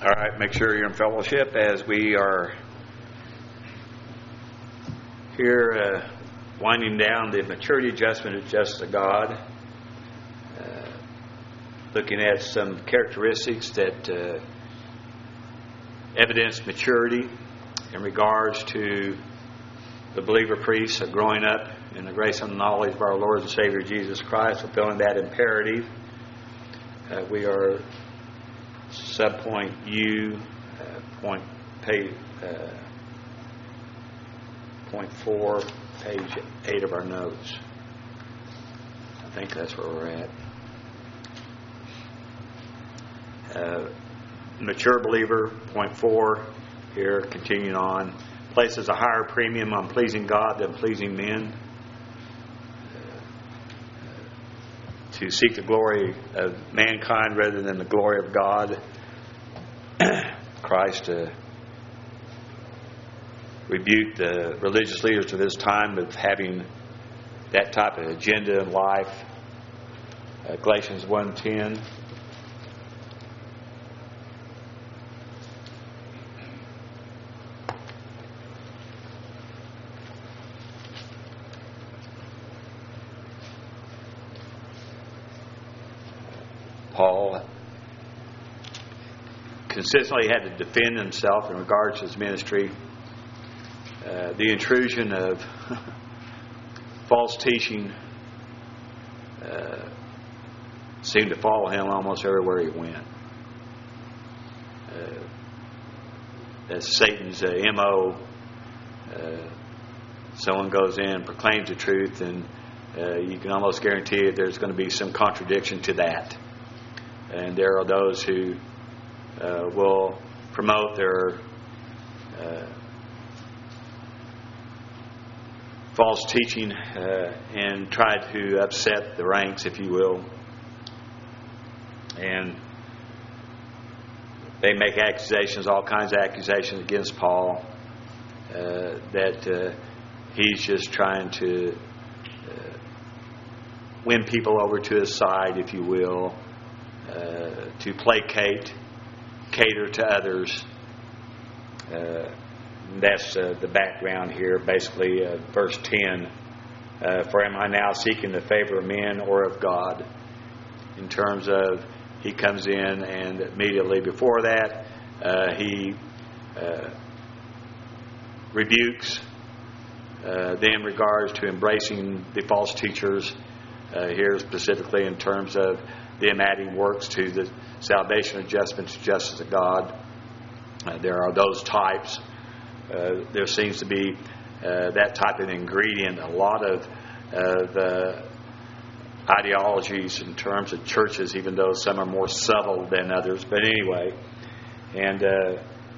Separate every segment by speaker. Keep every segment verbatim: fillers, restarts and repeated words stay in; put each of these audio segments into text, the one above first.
Speaker 1: All right, make sure you're in fellowship as we are here uh, winding down the maturity adjustment of justice of God, uh, looking at some characteristics that uh, evidence maturity in regards to the believer priest of growing up in the grace and knowledge of our Lord and Savior Jesus Christ, fulfilling that imperative. Uh, we are subpoint U, uh, point page, uh, point four, page eight of our notes. I think that's where we're at. Uh, mature believer, point four, here, continuing on, places a higher premium on pleasing God than pleasing men. To seek the glory of mankind rather than the glory of God. Christ uh, rebuked the religious leaders of his time of having that type of agenda in life. Uh, Galatians one ten. Paul consistently had to defend himself in regards to his ministry. Uh, the intrusion of false teaching uh, seemed to follow him almost everywhere he went. Uh, that's Satan's uh, M O. Uh, someone goes in and proclaims the truth, and uh, you can almost guarantee that there's going to be some contradiction to that. And there are those who uh, will promote their uh, false teaching uh, and try to upset the ranks, if you will. And they make accusations, all kinds of accusations against Paul, uh, that uh, he's just trying to uh, win people over to his side, if you will. Uh, to placate, cater to others. Uh, that's uh, the background here. Basically, uh, verse ten. Uh, For am I now seeking the favor of men or of God? In terms of, he comes in and immediately before that, uh, he uh, rebukes uh, them in regards to embracing the false teachers. Uh, here specifically in terms of them adding works to the salvation adjustment to justice of God. Uh, there are those types. Uh, there seems to be uh, that type of ingredient. A lot of, of uh, ideologies in terms of churches, even though some are more subtle than others. But anyway, and uh,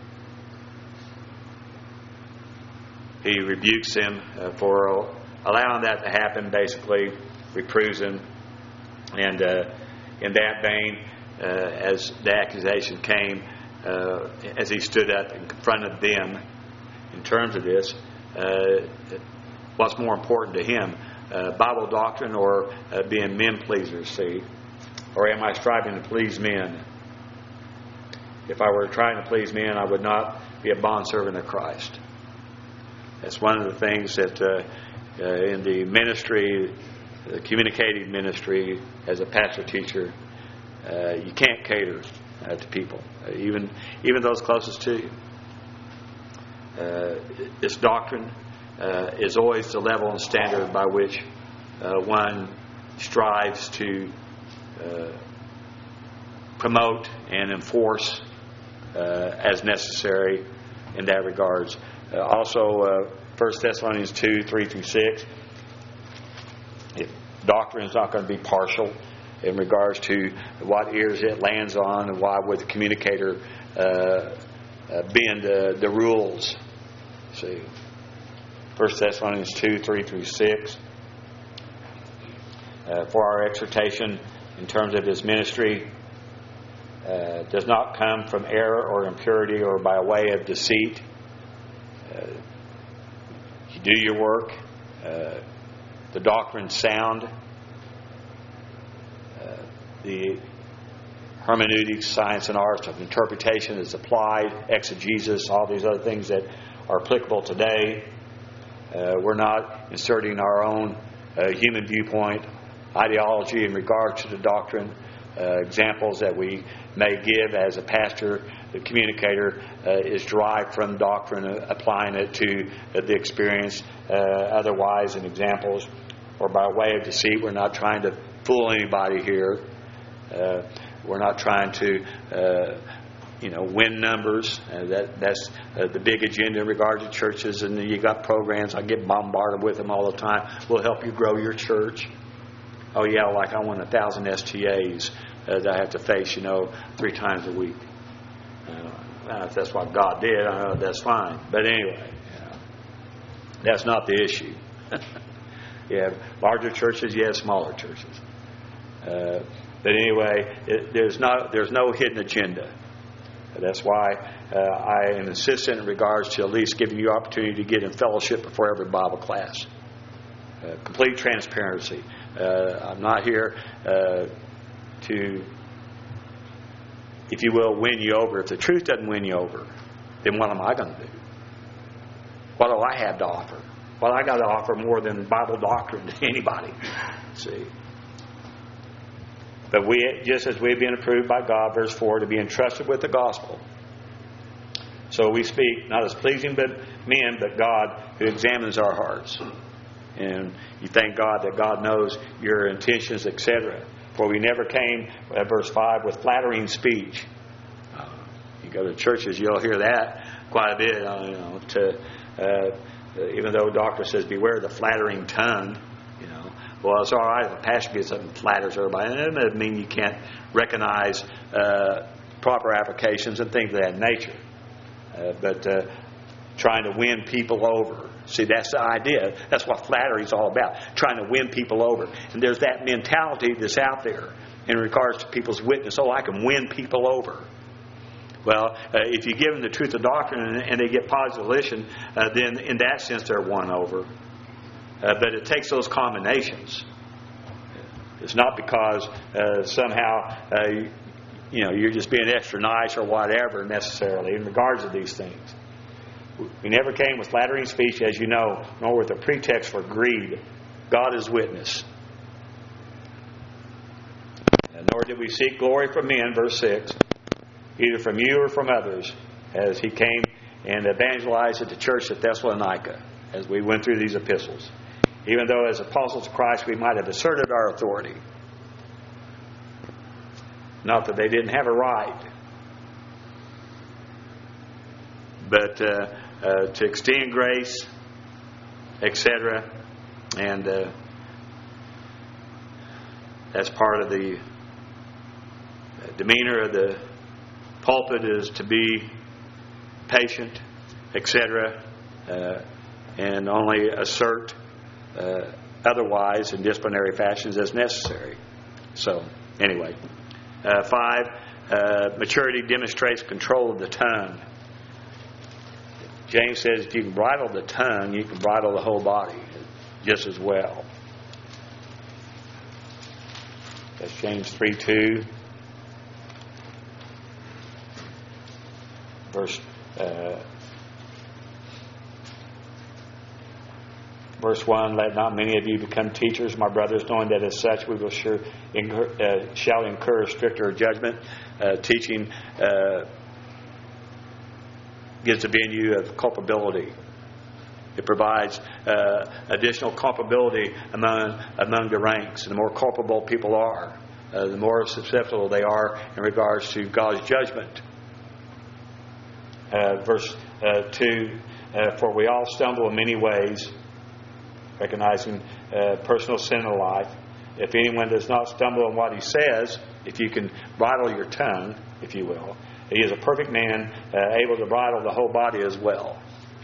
Speaker 1: he rebukes them uh, for allowing that to happen, basically reproves him. And uh, in that vein, uh, as the accusation came, uh, as he stood up and confronted them in terms of this, uh, what's more important to him, uh, Bible doctrine or uh, being men pleasers, see? Or am I striving to please men? If I were trying to please men, I would not be a bondservant of Christ. That's one of the things that uh, uh, in the ministry, the communicative ministry, as a pastor teacher, uh, you can't cater uh, to people, uh, even even those closest to you. Uh, this doctrine uh, is always the level and standard by which uh, one strives to uh, promote and enforce uh, as necessary in that regards. Uh, also, uh, First Thessalonians two, three through six. If doctrine is not going to be partial in regards to what ears it lands on, and why would the communicator uh, uh, bend uh, the rules? See, First Thessalonians two, three through six. Uh, for our exhortation in terms of his ministry uh, does not come from error or impurity or by way of deceit. Uh, you do your work. Uh, the doctrine sound. Uh, the hermeneutics, science and arts of interpretation is applied, exegesis, all these other things that are applicable today. Uh, we're not inserting our own uh, human viewpoint, ideology in regard to the doctrine. Uh, examples that we may give as a pastor, the communicator, uh, is derived from doctrine, uh, applying it to uh, the experience. Uh, otherwise, in examples or by way of deceit, we're not trying to fool anybody here. Uh, we're not trying to, uh, you know, win numbers. Uh, that that's uh, the big agenda in regard to churches. And you got programs. I get bombarded with them all the time. We'll help you grow your church. Oh yeah, like I want a thousand S T As uh, that I have to face, you know, three times a week. Uh, if that's what God did, I know that's fine. But anyway, you know, that's not the issue. You have larger churches, you have smaller churches. Uh, but anyway, it, there's not there's no hidden agenda. That's why uh, I am insistent in regards to at least giving you opportunity to get in fellowship before every Bible class. Uh, complete transparency. Uh, I'm not here uh, to, if you will, win you over. If the truth doesn't win you over, then what am I going to do? What do I have to offer? Well, I got to offer more than Bible doctrine to anybody. See? But we, just as we've been approved by God, verse four, to be entrusted with the gospel. So we speak not as pleasing but men, but God who examines our hearts. And you thank God that God knows your intentions, et cetera. For we never came, uh, verse five, with flattering speech. Uh, you go to churches, you'll hear that quite a bit. Uh, you know, to uh, even though the doctor says, beware the flattering tongue. You know, well, it's all right if a pastor gets up and flatters everybody. And that doesn't mean you can't recognize uh, proper applications and things of that nature. Uh, but uh, trying to win people over. See, that's the idea. That's what flattery is all about. Trying to win people over. And there's that mentality that's out there in regards to people's witness. Oh, I can win people over. Well, uh, if you give them the truth of doctrine and, and they get positive volition, uh, then in that sense they're won over. Uh, but it takes those combinations. It's not because uh, somehow uh, you, you know you're just being extra nice or whatever necessarily in regards to these things. We never came with flattering speech, as you know, nor with a pretext for greed. God is witness. And nor did we seek glory from men, verse six, either from you or from others, as he came and evangelized at the church at Thessalonica, as we went through these epistles. Even though as apostles of Christ we might have asserted our authority. Not that they didn't have a right, but uh, uh, to extend grace, et cetera. And uh, that's part of the demeanor of the pulpit, is to be patient, et cetera, uh, and only assert uh, otherwise in disciplinary fashions as necessary. So, anyway. Uh, five, uh, maturity demonstrates control of the tongue. James says if you can bridle the tongue, you can bridle the whole body just as well. That's James three two. Verse uh, Verse one, let not many of you become teachers, my brothers, knowing that as such we will sure incur, uh, shall incur a stricter judgment. Uh, teaching uh, gives a venue of culpability. It provides uh, additional culpability among among the ranks. And the more culpable people are, uh, the more susceptible they are in regards to God's judgment. Uh, verse uh, two, uh, for we all stumble in many ways, recognizing uh, personal sin in life. If anyone does not stumble in what he says, if you can bridle your tongue, if you will, he is a perfect man, uh, able to bridle the whole body as well.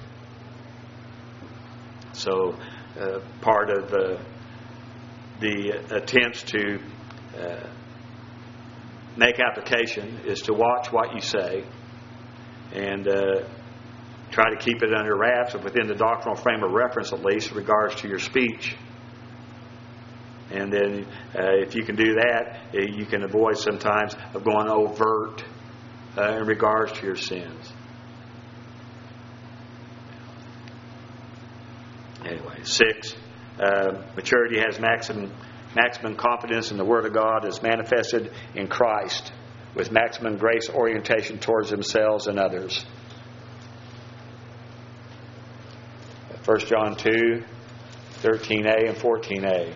Speaker 1: So, uh, part of uh, the attempts to uh, make application is to watch what you say and uh, try to keep it under wraps, or within the doctrinal frame of reference at least, in regards to your speech. And then uh, if you can do that, uh, you can avoid sometimes of going overt uh, in regards to your sins. Anyway, six, uh, maturity has maximum maximum confidence in the Word of God as manifested in Christ, with maximum grace orientation towards themselves and others. First John two, thirteen a and fourteen a.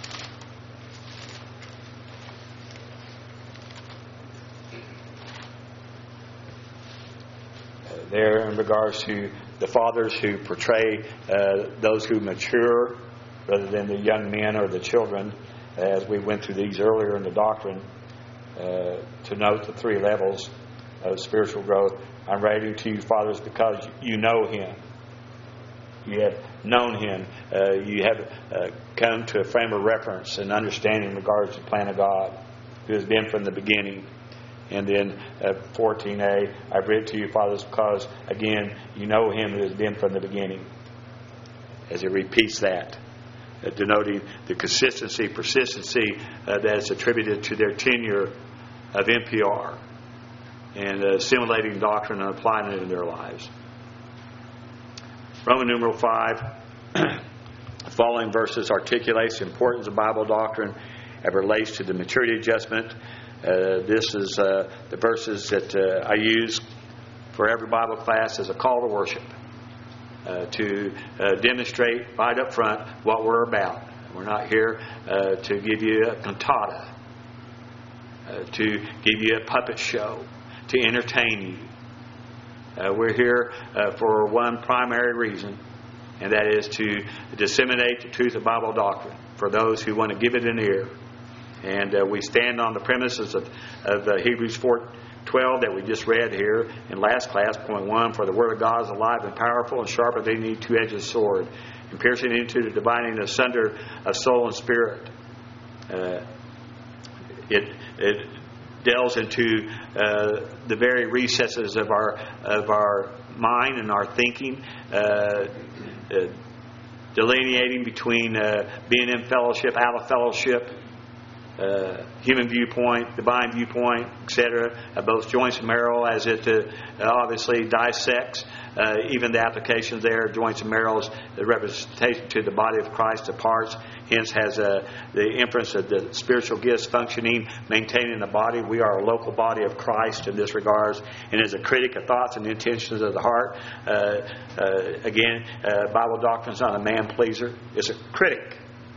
Speaker 1: There in regards to the fathers who portray uh, those who mature rather than the young men or the children, as we went through these earlier in the doctrine, uh, to note the three levels of spiritual growth. I'm writing to you, fathers, because you know Him. You have known Him. Uh, you have uh, come to a frame of reference and understanding in regards to the plan of God, who has been from the beginning. And then uh, fourteen a, I've written to you, fathers, because, again, you know Him who has been from the beginning. As it repeats that, uh, denoting the consistency, persistency uh, that is attributed to their tenure of N P R and uh, assimilating doctrine and applying it in their lives. Roman numeral five, the following verses articulates the importance of Bible doctrine as it relates to the maturity adjustment. Uh, this is uh, the verses that uh, I use for every Bible class as a call to worship, uh, to uh, demonstrate right up front what we're about. We're not here uh, to give you a cantata, uh, to give you a puppet show, to entertain you. Uh, we're here uh, for one primary reason, and that is to disseminate the truth of Bible doctrine for those who want to give it an ear. And uh, we stand on the premises of, of uh, Hebrews four twelve that we just read here in last class, point one. For the Word of God is alive and powerful and sharper than any two-edged sword, and piercing into the dividing asunder of soul and spirit. Uh, it it delves into uh, the very recesses of our of our mind and our thinking, uh, uh, delineating between uh, being in fellowship, out of fellowship. Uh, human viewpoint, divine viewpoint, et cetera, uh, both joints and marrow, as it uh, obviously dissects uh, even the applications there. Joints and marrows, the representation to the body of Christ, the parts, hence has uh, the inference of the spiritual gifts functioning, maintaining the body. We are a local body of Christ in this regards, and as a critic of thoughts and intentions of the heart. Uh, uh, again, uh, Bible doctrine is not a man pleaser; it's a critic.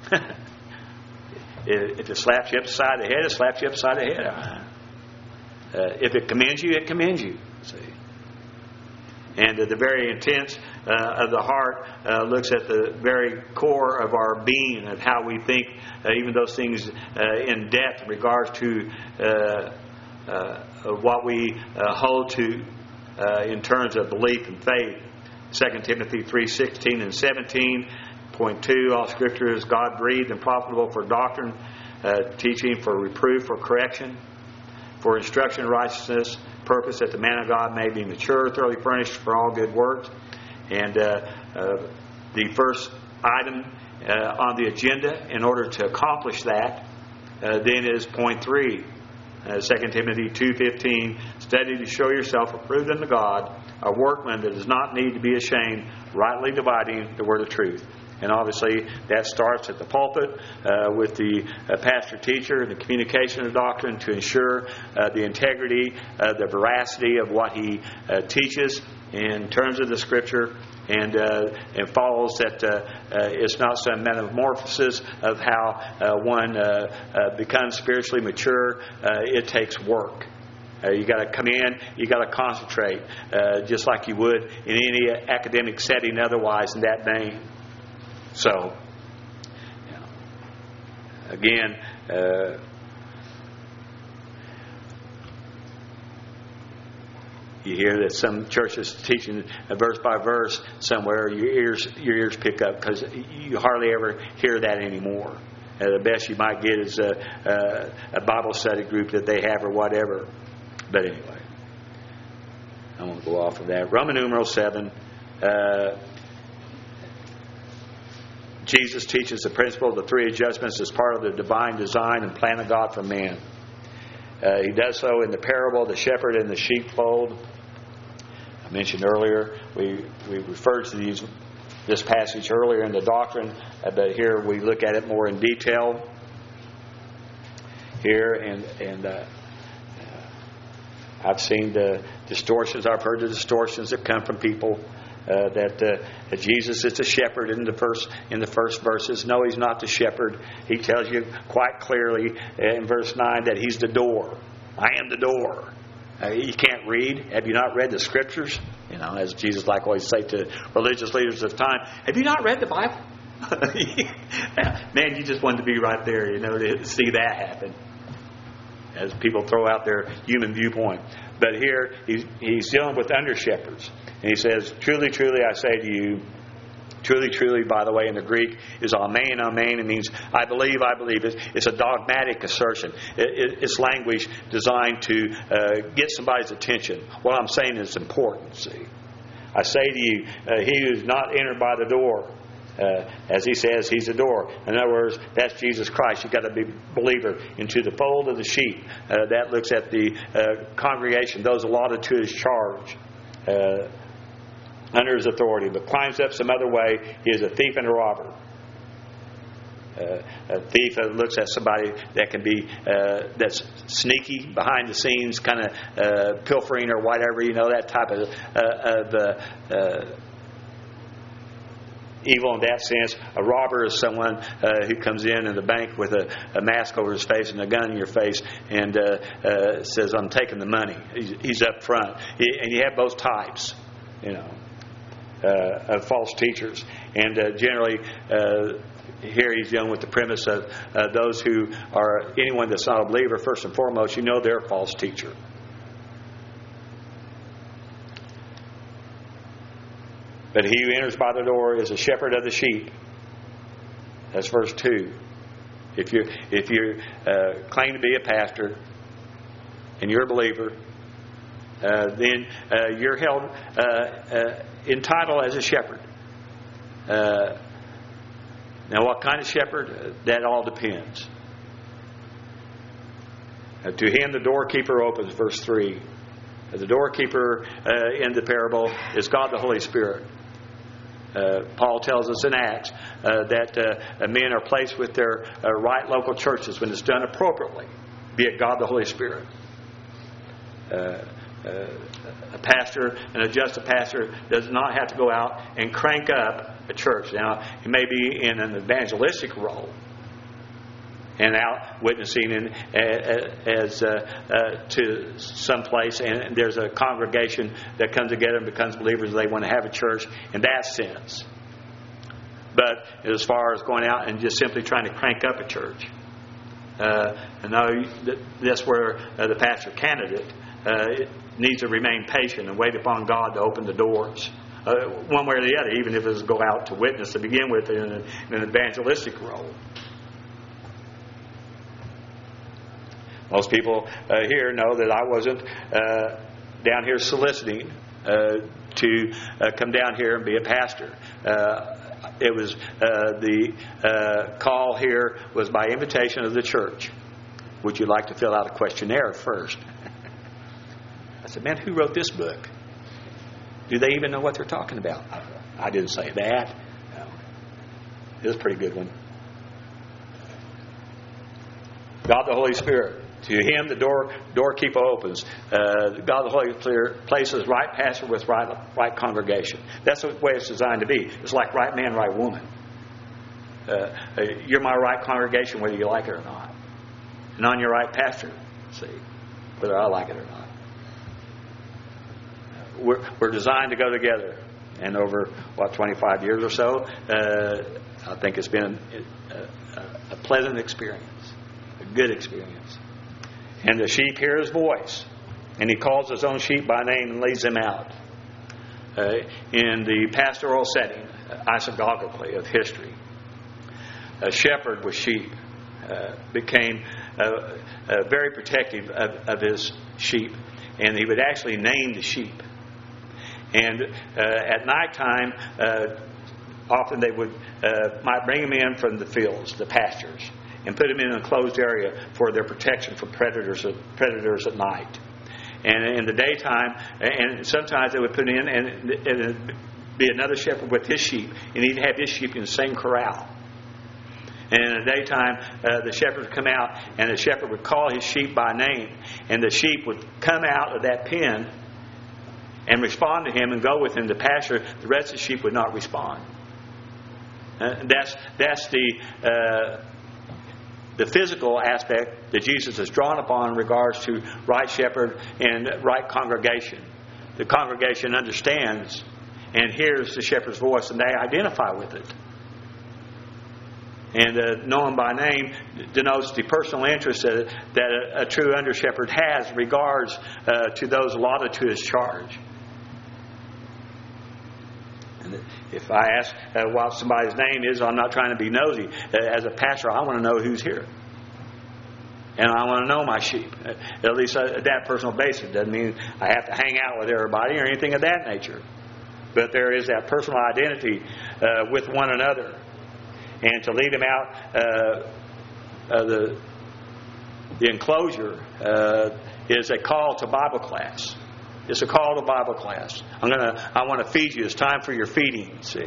Speaker 1: If it slaps you upside the head, it slaps you upside the head. Uh, if it commends you, it commends you. See, and uh, the very intents uh, of the heart uh, looks at the very core of our being, of how we think, uh, even those things uh, in depth in regards to uh, uh, what we uh, hold to uh, in terms of belief and faith. Second Timothy three sixteen and seventeen. Point two, all Scripture is God-breathed and profitable for doctrine, uh, teaching, for reproof, for correction, for instruction in righteousness, purpose that the man of God may be mature, thoroughly furnished for all good works. And uh, uh, the first item uh, on the agenda in order to accomplish that uh, then is point three. Uh, Second Timothy two fifteen, study to show yourself approved unto God, a workman that does not need to be ashamed, rightly dividing the word of truth. And obviously that starts at the pulpit uh, with the uh, pastor-teacher and the communication of doctrine to ensure uh, the integrity, uh, the veracity of what he uh, teaches in terms of the Scripture. And uh, it follows that uh, uh, it's not some metamorphosis of how uh, one uh, uh, becomes spiritually mature. Uh, it takes work. Uh, you got to come in, you got to concentrate, uh, just like you would in any academic setting otherwise in that vein. So, you know, again, uh, you hear that some churches teaching verse by verse somewhere. Your ears, your ears pick up because you hardly ever hear that anymore. Uh, the best you might get is a, a, a Bible study group that they have or whatever. But anyway, I won't go off of that. Roman numeral seven. Uh, Jesus teaches the principle of the three adjustments as part of the divine design and plan of God for man. Uh, he does so in the parable of the shepherd and the sheepfold. I mentioned earlier, we, we referred to these this passage earlier in the doctrine, uh, but here we look at it more in detail. Here, and, and uh, I've seen the distortions, I've heard the distortions that come from people. Uh, that, uh, that Jesus is the shepherd in the first in the first verses. No, He's not the shepherd. He tells you quite clearly in verse nine that He's the door. I am the door. Uh, you can't read. Have you not read the Scriptures? You know, as Jesus like always say to religious leaders of the time, have you not read the Bible? Man, you just wanted to be right there, you know, to see that happen. As people throw out their human viewpoint. But here, he's, he's dealing with under-shepherds. And he says, truly, truly, I say to you, truly, truly, by the way, in the Greek, is amen, amen. It means, I believe, I believe. It's, it's a dogmatic assertion. It, it, it's language designed to uh, get somebody's attention. What I'm saying is important, see. I say to you, uh, he who is not entered by the door, Uh, as he says, He's the door. In other words, that's Jesus Christ. You've got to be a believer into the fold of the sheep. Uh, that looks at the uh, congregation, those allotted to His charge, uh, under His authority, but climbs up some other way. He is a thief and a robber. Uh, a thief uh, looks at somebody that can be uh, that's sneaky, behind the scenes, kind of uh, pilfering or whatever, you know, that type of uh, of uh, uh, evil in that sense. A robber is someone uh, who comes in in the bank with a, a mask over his face and a gun in your face and uh, uh, says, I'm taking the money. He's, he's up front. He, and you have both types, you know, uh, of false teachers. And uh, generally, uh, here he's dealing with the premise of uh, those who are, anyone that's not a believer, first and foremost, you know they're a false teacher. But he who enters by the door is a shepherd of the sheep. That's verse two. If you if you uh, claim to be a pastor and you're a believer, uh, then uh, you're held uh, uh, entitled as a shepherd. Uh, now, what kind of shepherd? Uh, that all depends. Uh, to him, the doorkeeper opens. Verse three. Uh, the doorkeeper uh, in the parable is God the Holy Spirit. Uh, Paul tells us in Acts uh, that uh, men are placed with their uh, right local churches when it's done appropriately, be it God the Holy Spirit. Uh, uh, a pastor, and a just a pastor, does not have to go out and crank up a church. Now, he may be in an evangelistic role and out witnessing in, as uh, uh, to some place, and there's a congregation that comes together and becomes believers. They want to have a church in that sense. But as far as going out and just simply trying to crank up a church, uh, and now that's where uh, the pastor candidate uh, needs to remain patient and wait upon God to open the doors. Uh, one way or the other, even if it's go out to witness to begin with in, a, in an evangelistic role. Most people uh, here know that I wasn't uh, down here soliciting uh, to uh, come down here and be a pastor. Uh, it was uh, the uh, call here was by invitation of the church. Would you like to fill out a questionnaire first? I said, man, who wrote this book? Do they even know what they're talking about? I, I didn't say that. No. It was a pretty good one. God the Holy Spirit. To him, the door doorkeeper opens. Uh, God the Holy Spirit places right pastor with right right congregation. That's the way it's designed to be. It's like right man, right woman. Uh, you're my right congregation, whether you like it or not. And I'm your right pastor, see, whether I like it or not. We're, we're designed to go together. And over, what, twenty-five years or so, uh, I think it's been a, a, a pleasant experience, a good experience. And the sheep hear His voice. And He calls His own sheep by name and leads them out. Uh, in the pastoral setting, isogogically, of history, a shepherd with sheep uh, became uh, uh, very protective of, of his sheep. And he would actually name the sheep. And uh, at nighttime, uh, often they would uh, might bring them in from the fields, the pastures, and put them in an enclosed area for their protection from predators predators at night. And in the daytime, and sometimes they would put in, and, and it'd be another shepherd with his sheep, and he'd have his sheep in the same corral. And in the daytime, uh, the shepherd would come out, and the shepherd would call his sheep by name, and the sheep would come out of that pen and respond to him and go with him to pasture. The rest of the sheep would not respond. Uh, that's that's the uh, the physical aspect that Jesus has drawn upon in regards to right shepherd and right congregation. The congregation understands and hears the shepherd's voice, and they identify with it. And uh, know him by name denotes the personal interest that, that a, a true under shepherd has in regards uh, to those allotted to his charge. And if I ask uh, what somebody's name is, I'm not trying to be nosy. Uh, as a pastor, I want to know who's here. And I want to know my sheep. Uh, at least uh, at that personal basis. Doesn't mean I have to hang out with everybody or anything of that nature. But there is that personal identity uh, with one another. And to lead them out, uh, uh, the the enclosure uh, is a call to Bible class. It's a call to Bible class. I'm gonna. I want to feed you. It's time for your feeding. See,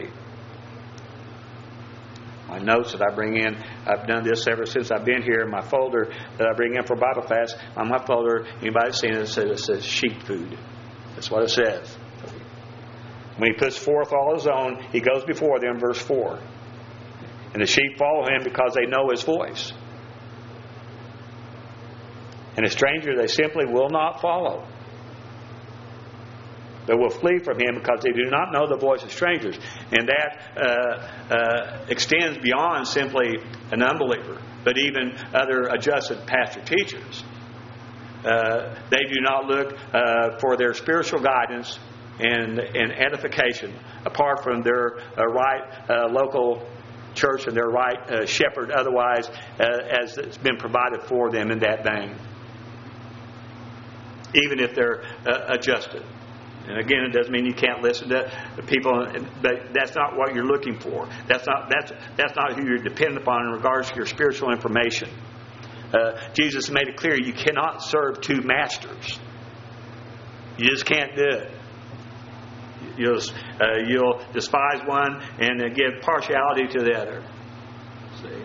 Speaker 1: my notes that I bring in. I've done this ever since I've been here. My folder that I bring in for Bible class. On my folder, anybody seen it? It says, it says sheep food. That's what it says. When he puts forth all his own, he goes before them. Verse four. And the sheep follow him because they know his voice. And a stranger they simply will not follow. They will flee from him because they do not know the voice of strangers. And that uh, uh, extends beyond simply an unbeliever, but even other adjusted pastor teachers. Uh, they do not look uh, for their spiritual guidance and, and edification apart from their uh, right uh, local church and their right uh, shepherd, otherwise uh, as it's been provided for them in that vein, even if they're uh, adjusted. And again, it doesn't mean you can't listen to people, but that's not what you're looking for. That's not that's that's not who you're dependent upon in regards to your spiritual information. Uh, Jesus made it clear you cannot serve two masters. You just can't do it. You'll, uh, you'll despise one and uh, give partiality to the other. See,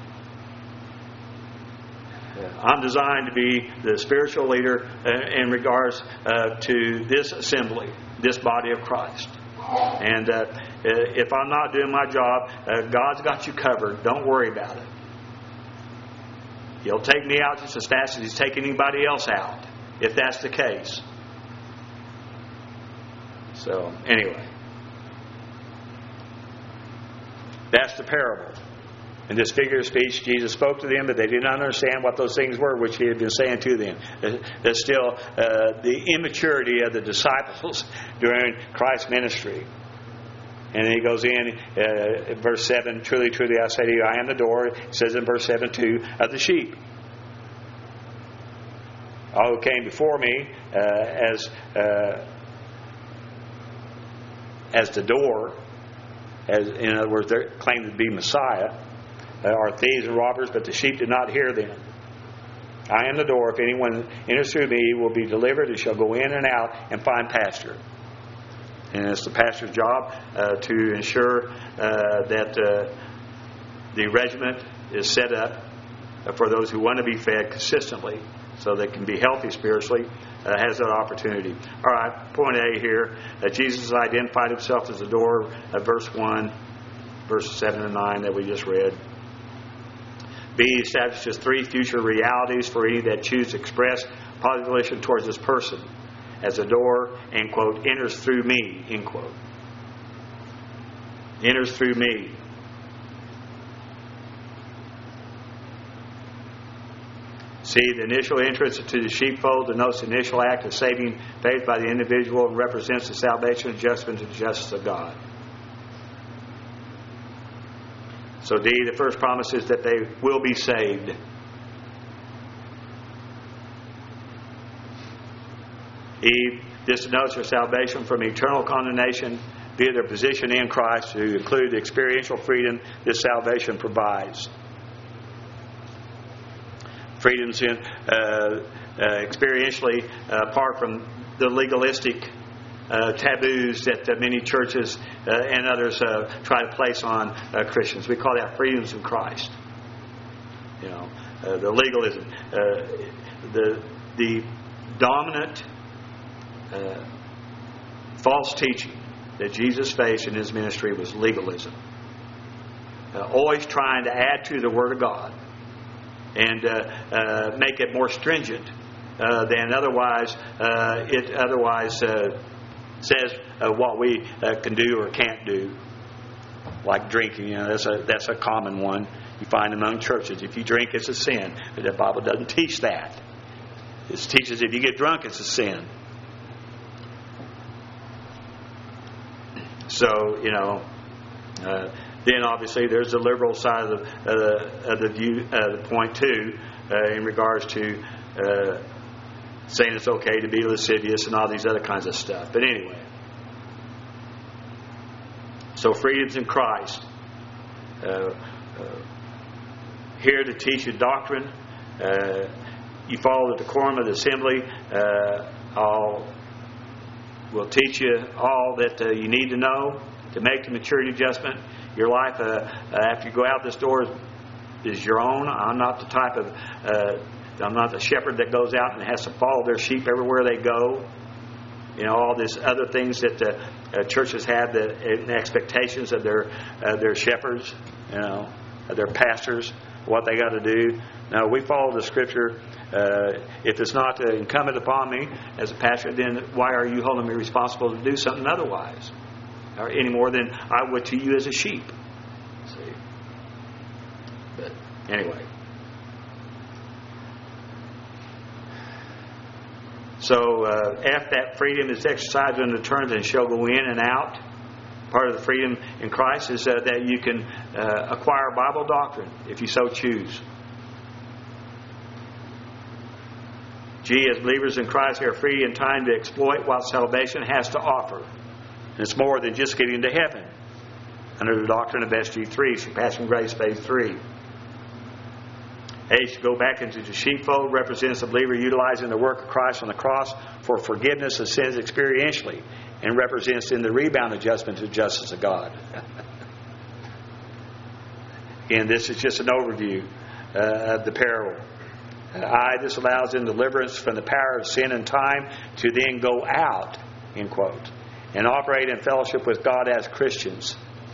Speaker 1: uh, I'm designed to be the spiritual leader uh, in regards uh, to this assembly, this body of Christ. And uh, if I'm not doing my job, uh, God's got you covered. Don't worry about it. He'll take me out just as fast as He's taking anybody else out, if that's the case. So, anyway. That's the parable. In this figure of speech, Jesus spoke to them, but they did not understand what those things were which He had been saying to them. That's still uh, the immaturity of the disciples during Christ's ministry. And then He goes in, uh, in verse seven, truly, truly, I say to you, I am the door. It says in verse seven, too, of the sheep. All who came before me uh, as... Uh, as the door, as in other words, they claimed to be Messiah, uh, are thieves and robbers, but the sheep did not hear them. I am the door. If anyone enters through me, he will be delivered and shall go in and out and find pasture. And it's the pastor's job uh, to ensure uh, that uh, the regiment is set up for those who want to be fed consistently so they can be healthy spiritually. Uh, has that opportunity. All right, point A here. Uh, Jesus identified Himself as the door, uh, verse one, verses seven and nine that we just read. B, establishes three future realities for any that choose to express positive towards this person. As the door, end quote, enters through me, end quote. Enters through me. See, the initial entrance into the sheepfold denotes the initial act of saving faith by the individual and represents the salvation and adjustment to the justice of God. So D, the first promise is that they will be saved. E, this denotes their salvation from eternal condemnation via their position in Christ, to include the experiential freedom this salvation provides. Freedoms in uh, uh, experientially, uh, apart from the legalistic uh, taboos that uh, many churches uh, and others uh, try to place on uh, Christians. We call that freedoms in Christ. You know, uh, the legalism, uh, the the dominant uh, false teaching that Jesus faced in His ministry was legalism. Uh, always trying to add to the Word of God and uh, uh, make it more stringent uh, than otherwise uh, it otherwise uh, says uh, what we uh, can do or can't do. Like drinking, you know, that's a that's a common one you find among churches. If you drink, it's a sin. But the Bible doesn't teach that. It teaches if you get drunk, it's a sin. So, you know, uh, then obviously there's the liberal side of the, uh, the, of the view, uh, the point too, uh, in regards to uh, saying it's okay to be lascivious and all these other kinds of stuff. But anyway, so freedoms in Christ. Uh, uh, here to teach you doctrine. Uh, you follow the decorum of the assembly. Uh, I'll will teach you all that uh, you need to know to make the maturity adjustment. Your life uh, uh, after you go out this door is, is your own. I'm not the type of uh, I'm not the shepherd that goes out and has to follow their sheep everywhere they go. You know, all these other things that the uh, churches have, the uh, expectations of their uh, their shepherds, you know, of their pastors, what they got to do. No, we follow the Scripture. Uh, if it's not uh, incumbent upon me as a pastor, then why are you holding me responsible to do something otherwise? Or any more than I would to you as a sheep. See? But anyway. So, uh, if that freedom is exercised under the terms and shall go in and out, part of the freedom in Christ is uh, that you can uh, acquire Bible doctrine if you so choose. G, as believers in Christ, they are free in time to exploit what salvation has to offer. And it's more than just getting to heaven. Under the doctrine of S G three, Surpassing Grace, Phase three. H, to go back into the sheepfold, represents the believer utilizing the work of Christ on the cross for forgiveness of sins experientially, and represents in the rebound adjustment to the justice of God. And this is just an overview uh, of the parable. Uh, I, this allows in deliverance from the power of sin and time to then go out, end quote, and operate in fellowship with God as Christians.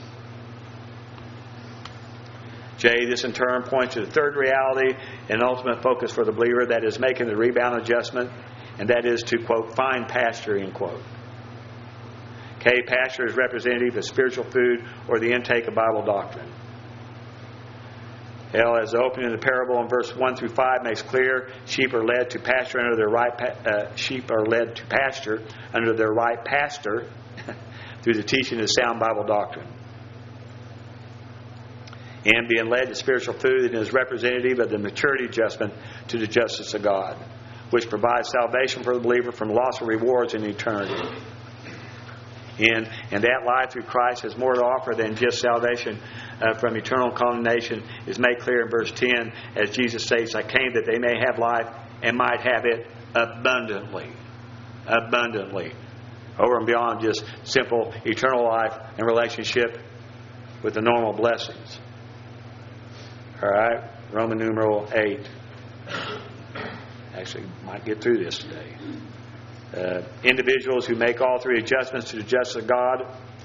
Speaker 1: J, this in turn points to the third reality and ultimate focus for the believer, that is making the rebound adjustment, and that is to, quote, find pasture, end quote. K, pasture is representative of spiritual food or the intake of Bible doctrine. L, as the opening of the parable in verse one through five makes clear, sheep are led to pasture under their right pa- uh, sheep are led to pasture under their right pastor through the teaching of sound Bible doctrine. And being led to spiritual food is representative of the maturity adjustment to the justice of God, which provides salvation for the believer from loss of rewards in eternity. And, and that life through Christ has more to offer than just salvation uh, from eternal condemnation, is made clear in verse ten, as Jesus states, I came that they may have life and might have it abundantly. Abundantly. Over and beyond just simple eternal life and relationship with the normal blessings. All right, Roman numeral eight. Actually, might get through this today. Uh, individuals who make all three adjustments to the justice of God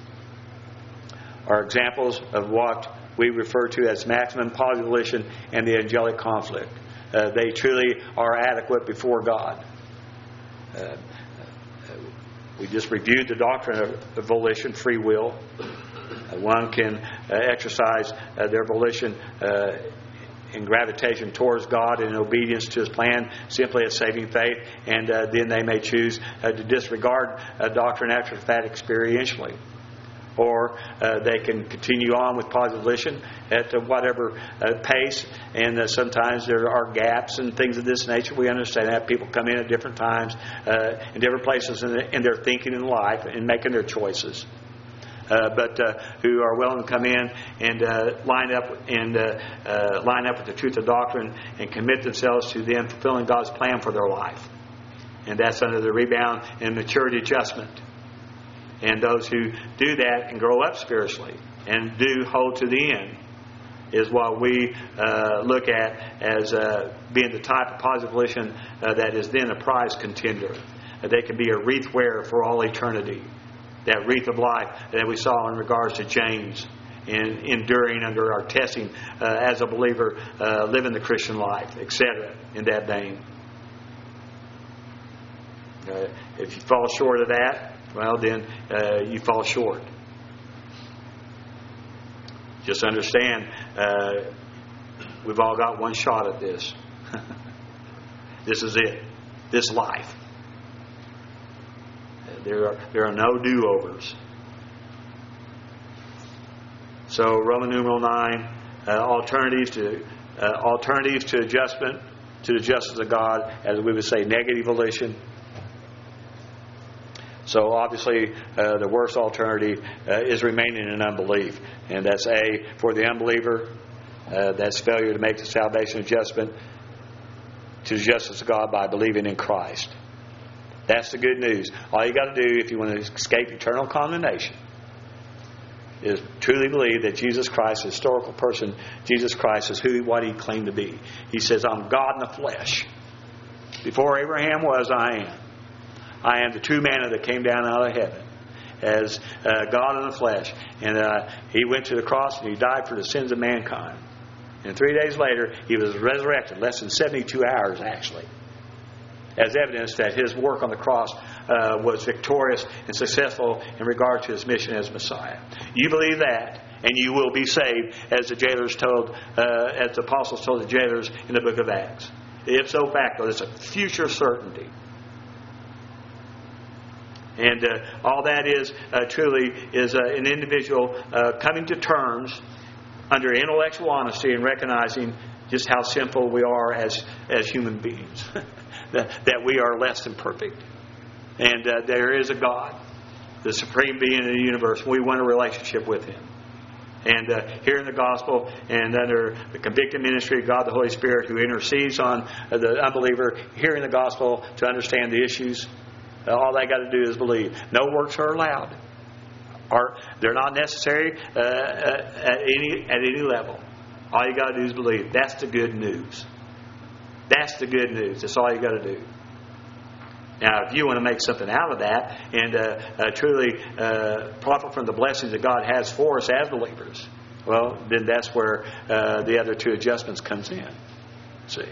Speaker 1: are examples of what we refer to as maximum position and the angelic conflict. Uh, they truly are adequate before God. Uh, we just reviewed the doctrine of volition, free will. Uh, one can uh, exercise uh, their volition uh, in gravitation towards God and in obedience to His plan, simply as saving faith, and uh, then they may choose uh, to disregard uh, doctrine after the fact experientially. Or uh, they can continue on with position at uh, whatever uh, pace, and uh, sometimes there are gaps and things of this nature. We understand that. People come in at different times, uh, in different places in, the, in their thinking in life and making their choices. uh, but uh, who are willing to come in and uh, line up and uh, uh, line up with the truth of doctrine and commit themselves to them fulfilling God's plan for their life. And that's under the rebound and maturity adjustment. And those who do that and grow up spiritually and do hold to the end is what we uh, look at as uh, being the type of positive volition uh, that is then a prize contender. Uh, they can be a wreath wearer for all eternity. That wreath of life that we saw in regards to James, in enduring under our testing uh, as a believer, uh, living the Christian life, et cetera, in that vein. Uh, if you fall short of that, well, then uh, you fall short. Just understand, uh, we've all got one shot at this. This is it. This life. There are there are no do-overs. So Roman numeral nine, uh, alternatives to uh, alternatives to adjustment to the justice of God, as we would say, negative volition. So obviously, uh, the worst alternative uh, is remaining in unbelief. And that's A, for the unbeliever, uh, that's failure to make the salvation adjustment to the justice of God by believing in Christ. That's the good news. All you got to do if you want to escape eternal condemnation is truly believe that Jesus Christ, the historical person, Jesus Christ is who, what He claimed to be. He says, I'm God in the flesh. Before Abraham was, I am. I am the true manna that came down out of heaven as uh, God in the flesh. And uh, He went to the cross and He died for the sins of mankind. And three days later, He was resurrected, less than seventy-two hours actually, as evidence that His work on the cross uh, was victorious and successful in regard to His mission as Messiah. You believe that, and you will be saved, as the jailers told, uh, as the apostles told the jailers in the book of Acts. Ipso facto, it's a future certainty. And uh, all that is uh, truly is uh, an individual uh, coming to terms under intellectual honesty and recognizing just how sinful we are as as human beings. that, that we are less than perfect. And uh, there is a God, the supreme being in the universe. We want a relationship with Him. And uh, hearing the gospel and under the convicting ministry of God the Holy Spirit who intercedes on uh, the unbeliever, hearing the gospel to understand the issues. All they got to do is believe. No works are allowed. Or they're not necessary uh, at any at any level. All you got to do is believe. That's the good news. That's the good news. That's all you got to do. Now, if you want to make something out of that and uh, uh, truly uh, profit from the blessings that God has for us as believers, well, then that's where uh, the other two adjustments comes in. See.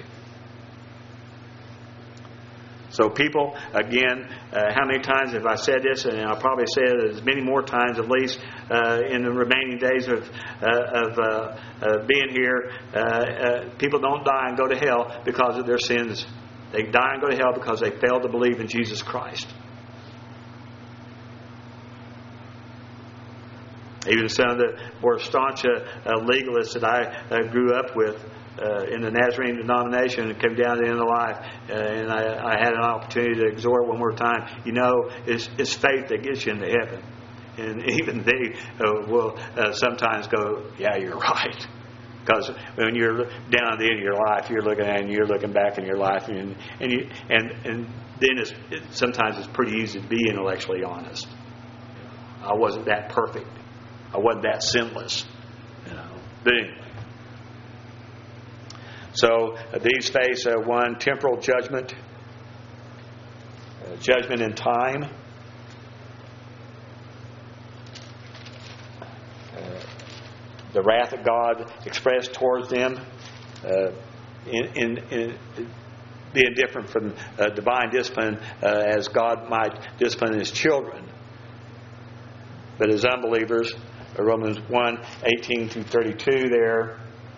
Speaker 1: So people, again, uh, how many times have I said this? And I'll probably say it as many more times at least uh, in the remaining days of uh, of uh, uh, being here. Uh, uh, people don't die and go to hell because of their sins. They die and go to hell because they failed to believe in Jesus Christ. Even some of the more staunch uh, legalists that I uh, grew up with, Uh, in the Nazarene denomination and came down to the end of life, uh, and I, I had an opportunity to exhort one more time. You know, it's, it's faith that gets you into heaven, and even they uh, will uh, sometimes go, "Yeah, you're right," because when you're down at the end of your life, you're looking at and you're looking back in your life, and and you and and then it's, it, sometimes it's pretty easy to be intellectually honest. I wasn't that perfect. I wasn't that sinless. You know, but anyway. So uh, these face uh, one, temporal judgment, uh, judgment in time, uh, the wrath of God expressed towards them, uh, in, in, in being different from uh, divine discipline uh, as God might discipline His children. But as unbelievers, uh, Romans one, eighteen through thirty-two there,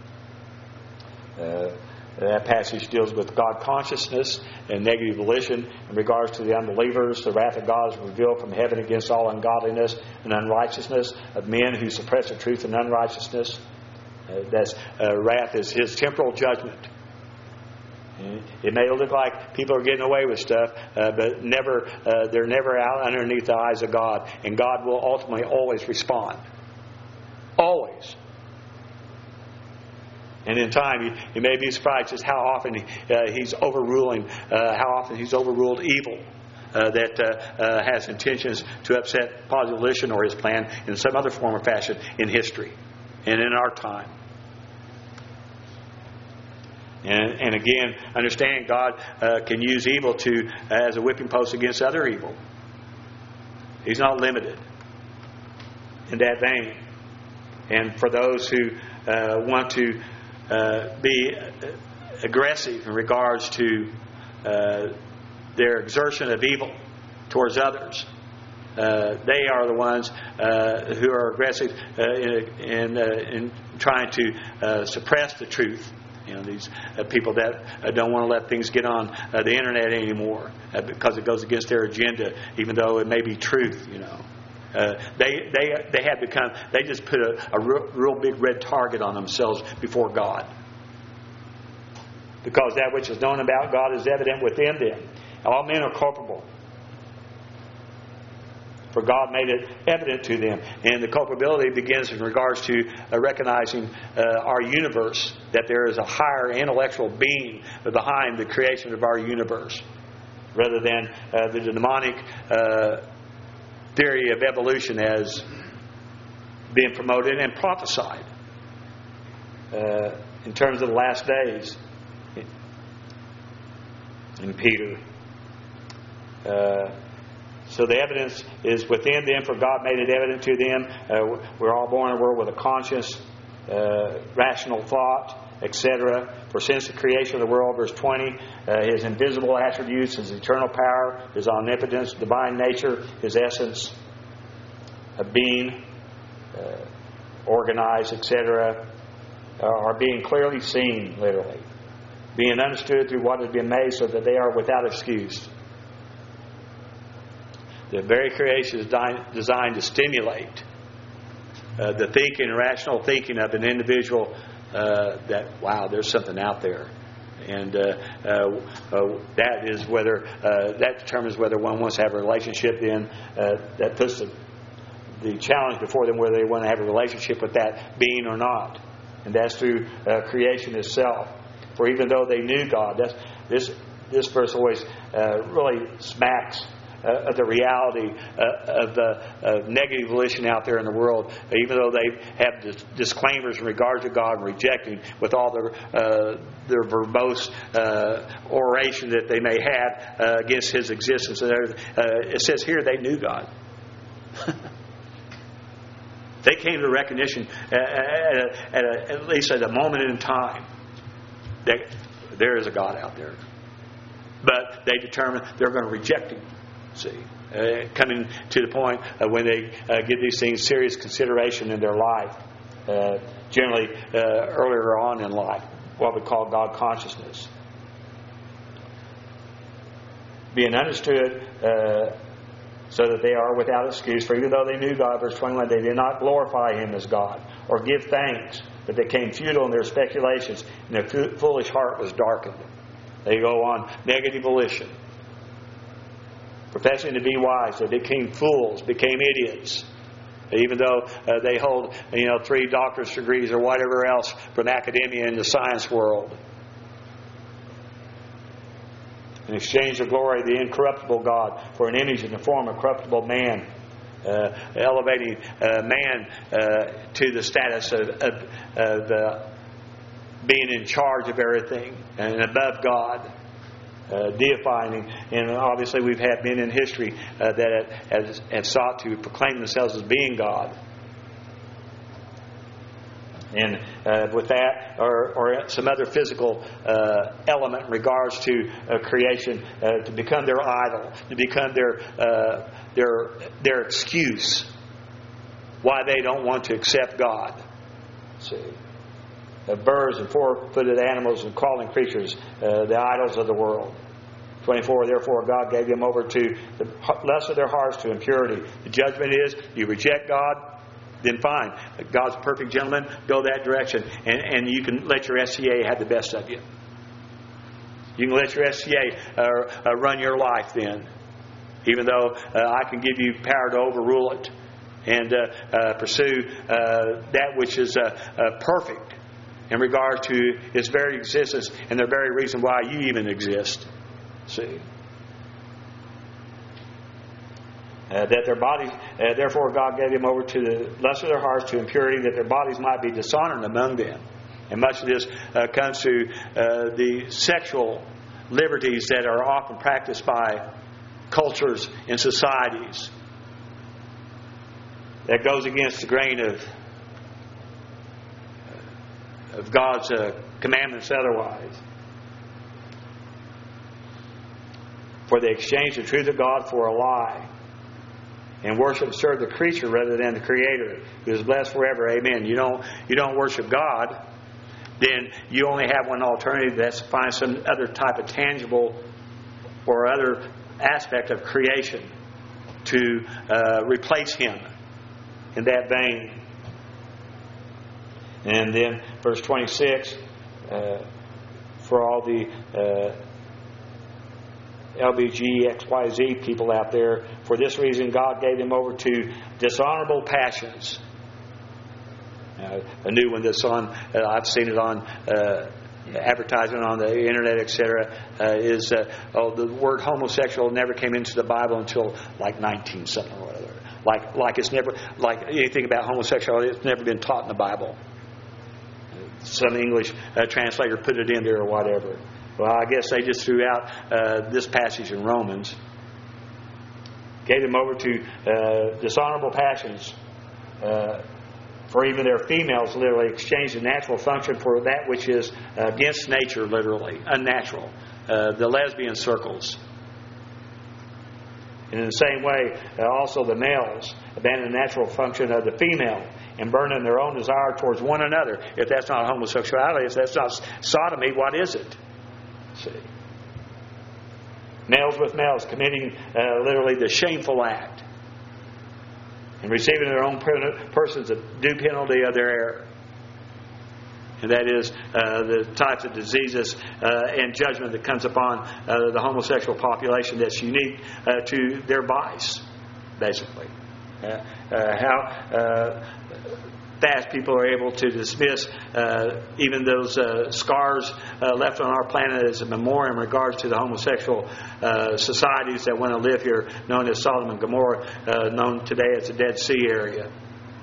Speaker 1: Uh, that passage deals with God consciousness and negative volition in regards to the unbelievers. The wrath of God is revealed from heaven against all ungodliness and unrighteousness of men who suppress the truth and unrighteousness. Uh, that's uh, wrath is His temporal judgment. It may look like people are getting away with stuff, uh, but never uh, they're never out underneath the eyes of God. And God will ultimately always respond. Always. And in time, you, you may be surprised just how often he, uh, He's overruling, uh, how often He's overruled evil uh, that uh, uh, has intentions to upset positive volition or His plan in some other form or fashion in history and in our time. And, and again, understanding God uh, can use evil to uh, as a whipping post against other evil. He's not limited in that vein. And for those who uh, want to uh, be aggressive in regards to uh, their exertion of evil towards others, uh, they are the ones uh, who are aggressive uh, in, in, uh, in trying to uh, suppress the truth. You know, these uh, people that uh, don't want to let things get on uh, the internet anymore uh, because it goes against their agenda, even though it may be truth. You know, uh, they they they have become they just put a, a real, real big red target on themselves before God, because that which is known about God is evident within them. All men are culpable, for God made it evident to them. And the culpability begins in regards to uh, recognizing uh, our universe, that there is a higher intellectual being behind the creation of our universe, rather than uh, the demonic uh, theory of evolution as being promoted and prophesied uh, in terms of the last days in Peter. Uh, So the evidence is within them, for God made it evident to them. Uh, we're all born in a world with a conscious, uh, rational thought, et cetera. For since the creation of the world, verse twenty, uh, His invisible attributes, His eternal power, His omnipotence, divine nature, His essence of being, uh, organized, et cetera, uh, are being clearly seen, literally. Being understood through what has been made, so that they are without excuse. The very creation is designed to stimulate uh, the thinking, rational thinking of an individual uh, that, wow, there's something out there. And uh, uh, uh, that is whether, uh, that determines whether one wants to have a relationship in, uh, that puts the, the challenge before them whether they want to have a relationship with that being or not. And that's through uh, creation itself. For even though they knew God, that's, this, this verse always uh, really smacks Uh, of the reality uh, of the uh, negative volition out there in the world, even though they have dis- disclaimers in regard to God and rejecting with all their uh, their verbose uh, oration that they may have uh, against His existence. And uh, it says here they knew God. They came to recognition at, a, at, a, at least at a moment in time that there is a God out there. But they determined they're going to reject Him. See, uh, coming to the point uh, when they uh, give these things serious consideration in their life, uh, generally uh, earlier on in life, what we call God consciousness. Being understood uh, so that they are without excuse, for even though they knew God, verse twenty-one, they did not glorify Him as God or give thanks, but they became futile in their speculations, and their foolish heart was darkened. They go on negative volition. Professing to be wise, they became fools, became idiots. Even though uh, they hold, you know, three doctorate degrees or whatever else from academia in the science world. In exchange of glory, the incorruptible God for an image in the form of corruptible man, uh, elevating uh, man uh, to the status of, of, of uh, being in charge of everything and above God. Uh, deifying, and obviously we've had men in history uh, that have, have sought to proclaim themselves as being God. And uh, with that, or, or some other physical uh, element in regards to uh, creation, uh, to become their idol, to become their uh, their their excuse why they don't want to accept God. See. Of birds and four-footed animals and crawling creatures, uh, the idols of the world. twenty-four, therefore God gave them over to the lust of their hearts, to impurity. The judgment is, you reject God, then fine. God's a perfect gentleman, go that direction. And, and you can let your S C A have the best of you. You can let your S C A uh, uh, run your life then. Even though uh, I can give you power to overrule it and uh, uh, pursue uh, that which is uh, uh, perfect in regard to its very existence and the very reason why you even exist. See? Uh, that their bodies, uh, therefore God gave them over to the lust of their hearts, to impurity, that their bodies might be dishonored among them. And much of this uh, comes to uh, the sexual liberties that are often practiced by cultures and societies. That goes against the grain of of God's uh, commandments otherwise. For they exchange the truth of God for a lie, and worship and serve the creature rather than the Creator, who is blessed forever. Amen. You don't you don't worship God, then you only have one alternative. That's to find some other type of tangible or other aspect of creation to uh, replace Him in that vein. And then verse twenty-six, uh, for all the uh, L B G, X Y Z people out there, for this reason God gave them over to dishonorable passions. Uh, a new one that's on, uh, I've seen it on uh, advertisement on the internet, et cetera, uh, is uh, oh, the word homosexual never came into the Bible until like nineteen something or other. Like like it's never like anything about homosexuality. It's never been taught in the Bible. Some English uh, translator put it in there or whatever. Well, I guess they just threw out uh, this passage in Romans. Gave them over to uh, dishonorable passions. Uh, For even their females literally exchange the natural function for that which is against nature, literally, unnatural. Uh, the lesbian circles. And in the same way, uh, also the males abandon the natural function of the female and burn in their own desire towards one another. If that's not homosexuality, if that's not sodomy, what is it? See. Males with males committing uh, literally the shameful act. And receiving their own persons the due penalty of their error. And that is uh, the types of diseases uh, and judgment that comes upon uh, the homosexual population that's unique uh, to their vice, basically. Uh, uh, how uh, fast people are able to dismiss uh, even those uh, scars uh, left on our planet as a memorial in regards to the homosexual uh, societies that want to live here, known as Sodom and Gomorrah, uh, known today as the Dead Sea area.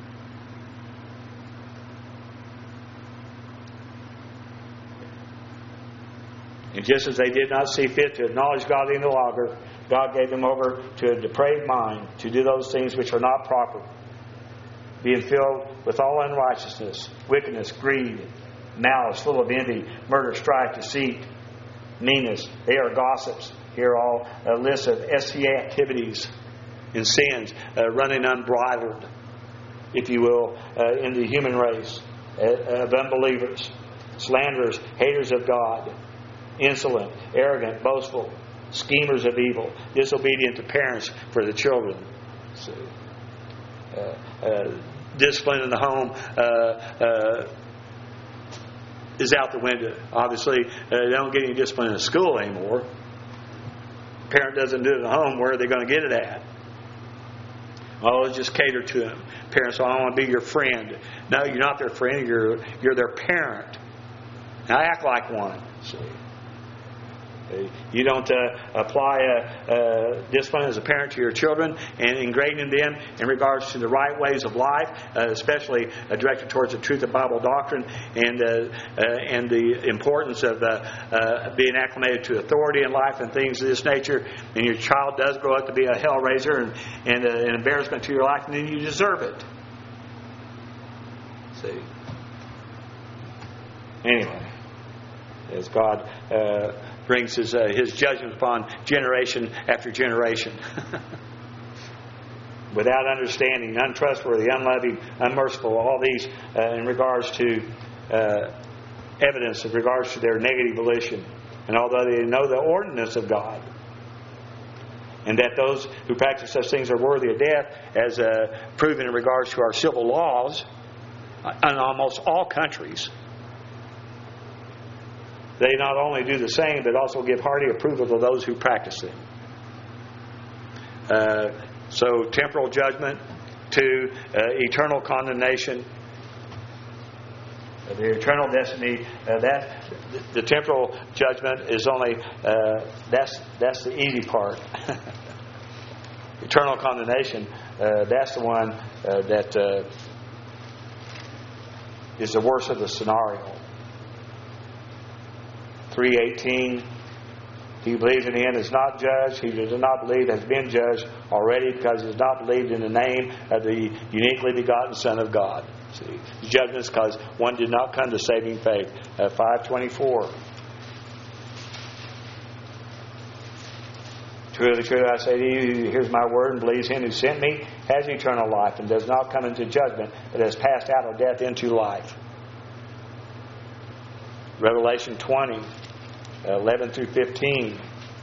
Speaker 1: And just as they did not see fit to acknowledge God any longer, God gave them over to a depraved mind to do those things which are not proper, being filled with all unrighteousness, wickedness, greed, malice, full of envy, murder, strife, deceit, meanness. They are gossips. Here are all a list of S C A activities and sins uh, running unbridled, if you will, uh, in the human race uh, of unbelievers, slanderers, haters of God, insolent, arrogant, boastful, schemers of evil, disobedient to parents for the children. So, uh, uh, discipline in the home uh, uh, is out the window. Obviously, uh, they don't get any discipline in school anymore. Parent doesn't do it at home. Where are they going to get it at? Oh, let's just cater to them. Parents, oh, I want to be your friend. No, you're not their friend. You're you're their parent. Now act like one. See. You don't uh, apply a, a discipline as a parent to your children and ingraining them in regards to the right ways of life, uh, especially uh, directed towards the truth of Bible doctrine and uh, uh, and the importance of uh, uh, being acclimated to authority in life and things of this nature. And your child does grow up to be a hellraiser and, and uh, an embarrassment to your life, and then you deserve it. See? Anyway, as God Uh, brings his, uh, his judgment upon generation after generation. Without understanding, untrustworthy, unloving, unmerciful, all these uh, in regards to uh, evidence in regards to their negative volition. And although they know the ordinance of God, and that those who practice such things are worthy of death, as uh, proven in regards to our civil laws in almost all countries, they not only do the same, but also give hearty approval to those who practice them. Uh, so temporal judgment, two, uh, eternal condemnation. Uh, the eternal destiny, uh, that the, the temporal judgment is only uh, that's that's the easy part. Eternal condemnation, uh, that's the one uh, that uh, is the worst of the scenario. three eighteen, he who believes in the end is not judged. He who does not believe has been judged already because he has not believed in the name of the uniquely begotten Son of God. See, judgments because one did not come to saving faith. Uh, five twenty-four. Truly, truly, I say to you, who hears my word and believes him who sent me has eternal life and does not come into judgment, but has passed out of death into life. Revelation twenty, eleven through fifteen.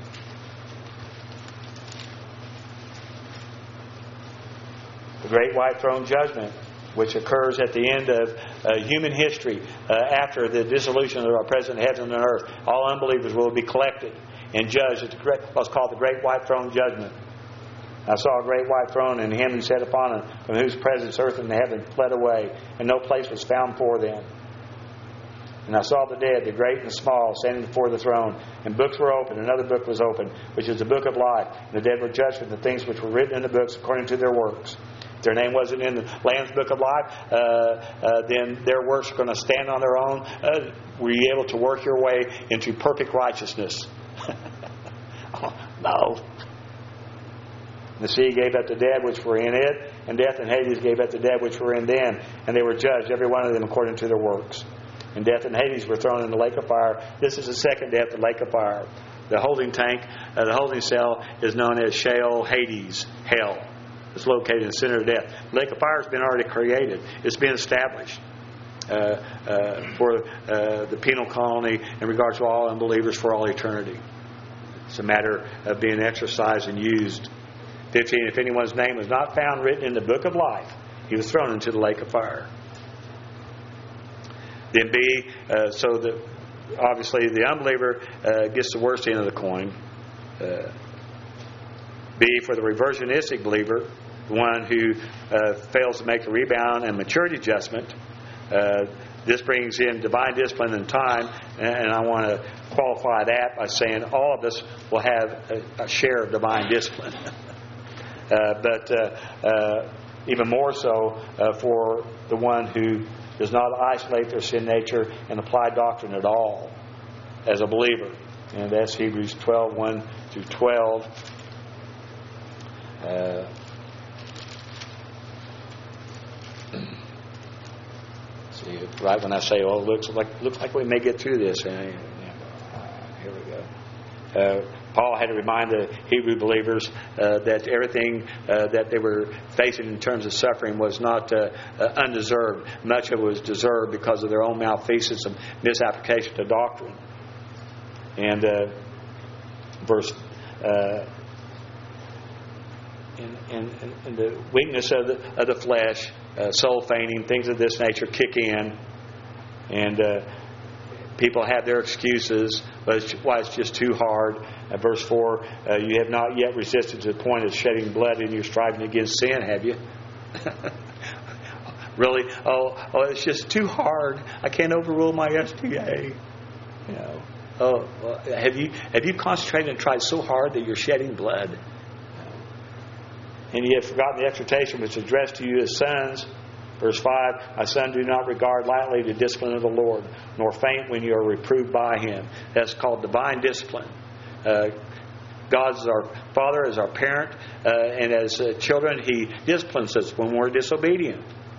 Speaker 1: The great white throne judgment, which occurs at the end of uh, human history, uh, after the dissolution of our present heaven and earth. All unbelievers will be collected and judged at the great, what's called the great white throne judgment. I saw a great white throne, and him who sat upon it, from whose presence earth and heaven fled away, and no place was found for them. And I saw the dead, the great and small, standing before the throne. And books were opened. Another book was opened, which is the book of life. And the dead were judged for the things which were written in the books according to their works. If their name wasn't in the Lamb's book of life, uh, uh, then their works are going to stand on their own. Uh, were you able to work your way into perfect righteousness? Oh, no. The sea gave up the dead which were in it, and death and Hades gave up the dead which were in them. And they were judged, every one of them, according to their works. And death and Hades were thrown in the lake of fire. This is the second death, the lake of fire. The holding tank, uh, the holding cell is known as Sheol, Hades, hell. It's located in the center of death. The lake of fire has been already created. It's been established uh, uh, for uh, the penal colony in regards to all unbelievers for all eternity. It's a matter of being exercised and used. fifteen, if anyone's name was not found written in the book of life, he was thrown into the lake of fire. Then B, uh, so that obviously the unbeliever uh, gets the worst end of the coin. Uh, B, for the reversionistic believer, the one who uh, fails to make the rebound and maturity adjustment, uh, this brings in divine discipline and time, and I want to qualify that by saying all of us will have a, a share of divine discipline. uh, but uh, uh, even more so uh, for the one who does not isolate their sin nature and apply doctrine at all as a believer. And that's Hebrews twelve, one through twelve. Uh, see, right when I say, "Oh, it looks like looks like we may get through this," and here we go. Uh, Paul had to remind the Hebrew believers uh, that everything uh, that they were facing in terms of suffering was not uh, uh, undeserved. Much of it was deserved because of their own malfeasance and misapplication of doctrine. And uh, verse uh, in, in, in the weakness of the, of the flesh, uh, soul fainting, things of this nature kick in, and uh, people have their excuses, but it's, why it's just too hard. Uh, verse four, uh, you have not yet resisted to the point of shedding blood in your striving against sin, have you? Really? Oh, oh, it's just too hard. I can't overrule my S P A. You know. Oh, well, have you have you concentrated and tried so hard that you're shedding blood? And you have forgotten the exhortation which is addressed to you as sons. Verse five, my son, do not regard lightly the discipline of the Lord, nor faint when you are reproved by him. That's called divine discipline. Uh, God is our Father, is our parent, uh, and as uh, children, He disciplines us when we're disobedient.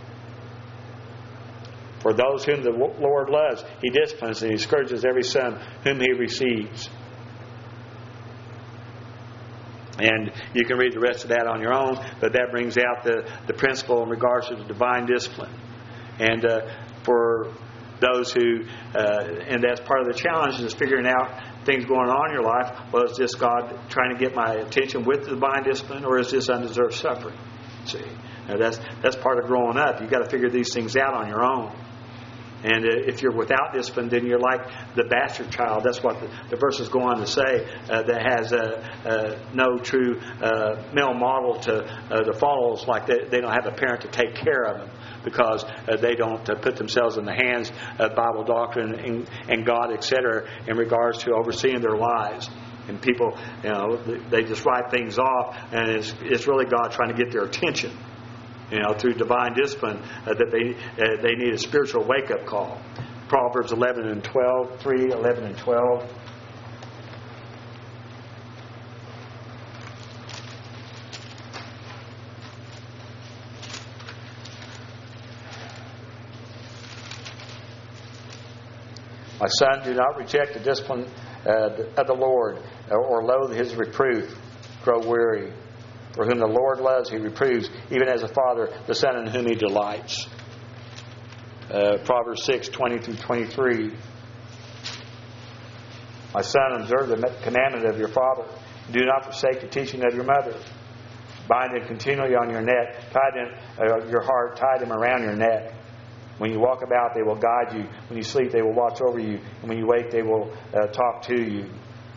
Speaker 1: For those whom the Lord loves, He disciplines, and He scourges every son whom He receives. And you can read the rest of that on your own, but that brings out the, the principle in regards to the divine discipline. And uh, for those who, uh, and that's part of the challenge, is figuring out things going on in your life. Well, is this God trying to get my attention with the divine discipline, or is this undeserved suffering? See, now that's that's part of growing up. You've got to figure these things out on your own. And if you're without discipline, then you're like the bastard child. That's what the, the verses go on to say, uh, that has uh, uh, no true uh, male model to uh, the follows. Like they, they don't have a parent to take care of them, because uh, they don't uh, put themselves in the hands of Bible doctrine and, and God, et cetera, in regards to overseeing their lives. And people, you know, they just write things off, and it's, it's really God trying to get their attention. You know, through divine discipline, uh, that they uh, they need a spiritual wake-up call. Proverbs eleven and twelve, three, eleven and twelve. My son, do not reject the discipline uh, of the Lord, or, or loathe His reproof. Grow weary. For whom the Lord loves, He reproves, even as a father the son in whom He delights. Uh, Proverbs six, twenty through twenty-three. My son, observe the commandment of your father. Do not forsake the teaching of your mother. Bind them continually on your neck. Tie them, uh, your heart, tie them around your neck. When you walk about, they will guide you. When you sleep, they will watch over you. And when you wake, they will uh, talk to you.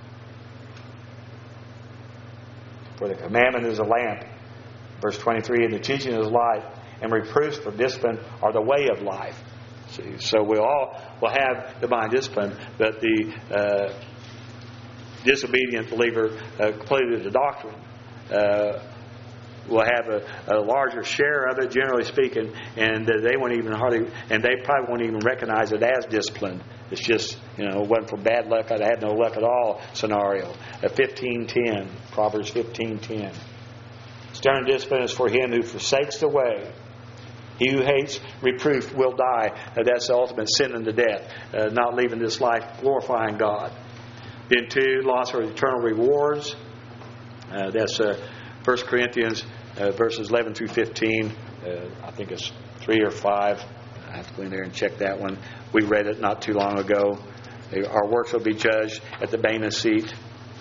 Speaker 1: For the commandment is a lamp. Verse twenty-three, and the teaching is life, and reproofs for discipline are the way of life. See, so we all will have divine discipline, but the uh, disobedient believer uh, completed the doctrine uh, will have a, a larger share of it, generally speaking, and uh, they won't even hardly, and they probably won't even recognize it as discipline. It's just, you know, it wasn't for bad luck, I had no luck at all scenario. At fifteen ten, Proverbs fifteen ten. Stern discipline is for him who forsakes the way. He who hates reproof will die. Uh, that's the ultimate sin unto death. Uh, not leaving this life glorifying God. Then two, loss of eternal rewards. Uh, that's uh, First Corinthians uh, verses eleven through fifteen. Uh, I think it's three or five. I have to go in there and check that one. We read it not too long ago. Our works will be judged at the Bema seat.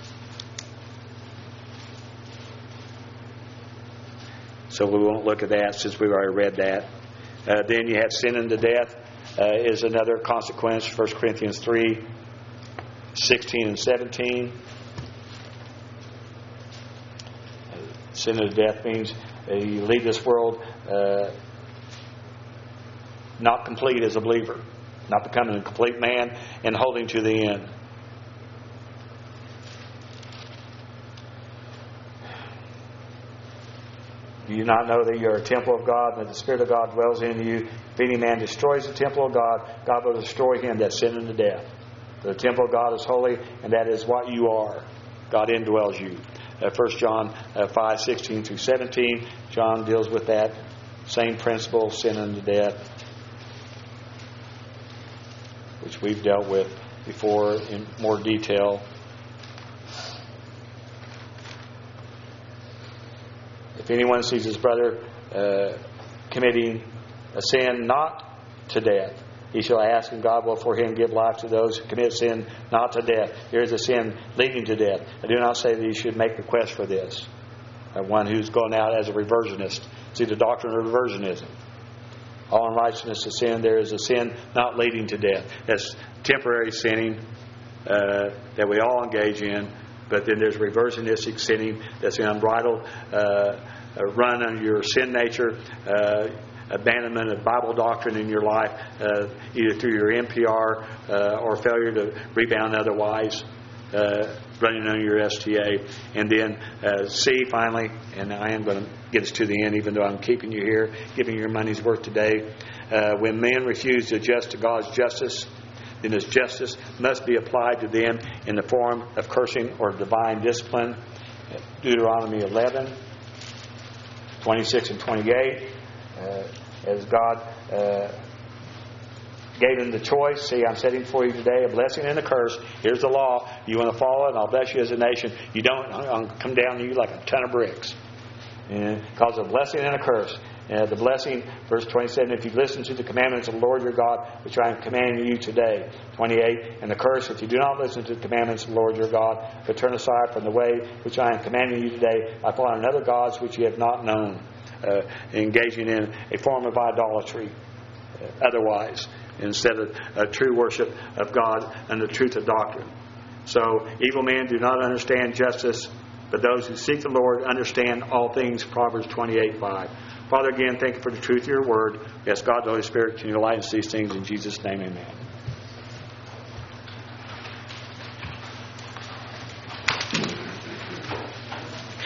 Speaker 1: So we won't look at that since we've already read that. Uh, then you have sin unto death uh, is another consequence. First Corinthians three, sixteen and seventeen. Uh, sin unto death means uh, you leave this world uh, not complete as a believer, not becoming a complete man and holding to the end. Do you not know that you are a temple of God, and that the Spirit of God dwells in you? If any man destroys the temple of God, God will destroy him that sinned unto death. For the temple of God is holy, and that is what you are. God indwells you. Uh, First John uh, five, sixteen through seventeen, John deals with that same principle, sin unto death, which we've dealt with before in more detail. If anyone sees his brother uh, committing a sin not to death, he shall ask, and God will for him give life to those who commit sin not to death. There is a sin leading to death. I do not say that you should make request for this. Uh, one who's gone out as a reversionist. See the doctrine of reversionism. All unrighteousness is sin. There is a sin not leading to death. That's temporary sinning uh, that we all engage in. But then there's reversionistic sinning. That's the unbridled uh, run on your sin nature, uh, abandonment of Bible doctrine in your life, uh, either through your N P R uh, or failure to rebound otherwise, uh, running on your S T A. And then uh, C, finally, and I am going to get us to the end, even though I'm keeping you here, giving you your money's worth today. Uh, when men refuse to adjust to God's justice, then His justice must be applied to them in the form of cursing or divine discipline. Deuteronomy eleven, twenty-six and twenty-eight. Uh, as God uh, gave them the choice, see, I'm setting for you today a blessing and a curse. Here's the law. You want to follow it, and I'll bless you as a nation. You don't, I'll come down to you like a ton of bricks. And cause a blessing and a curse. Uh, the blessing, verse twenty-seven, if you listen to the commandments of the Lord your God, which I am commanding you today. twenty-eight, and the curse, if you do not listen to the commandments of the Lord your God, but turn aside from the way which I am commanding you today, by following other gods which you have not known, uh, engaging in a form of idolatry. Uh, otherwise, instead of a true worship of God and the truth of doctrine. So evil men do not understand justice, but those who seek the Lord understand all things. Proverbs twenty-eight five. Father, again, thank you for the truth of your word. We ask God, the Holy Spirit, can you enlighten us these things in Jesus' name, amen.